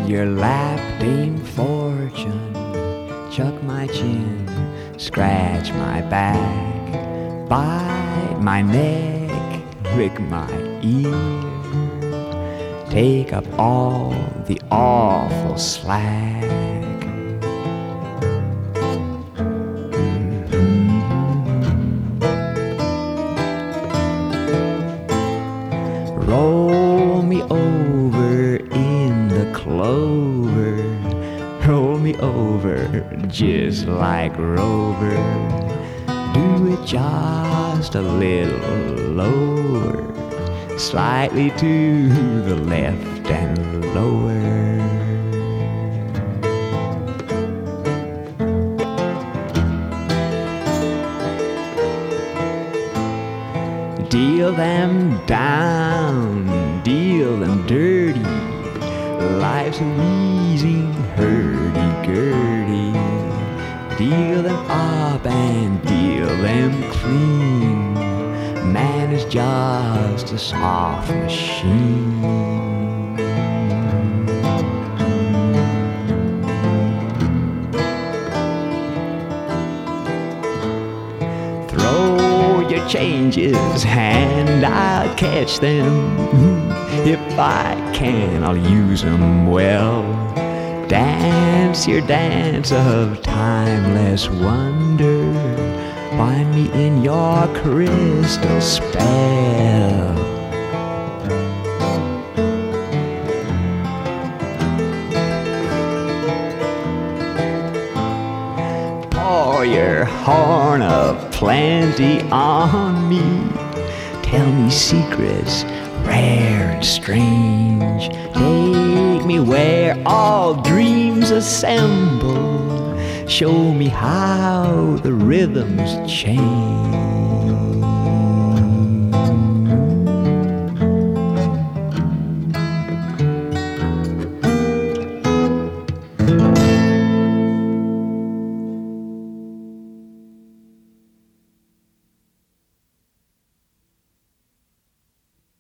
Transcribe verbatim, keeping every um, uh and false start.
your lap, Dame Fortune. Chuck my chin, scratch my back, bite my neck, lick my ear, take up all the awful slack. Roll me over in the clover, roll me over just like Rover. Do it just a little lower, slightly to the left and lower. Deal them down, deal them dirty. Life's a wheezing hurdy-gurdy. Deal them up and deal them clean. Man is just a soft machine. Throw your changes and I'll catch them. If I can, I'll use them well. Dance your dance of timeless wonder. Bind me in your crystal spell. Pour your horn of plenty on me. Tell me secrets rare and strange. Take me where all dreams assemble. Show me how the rhythms change.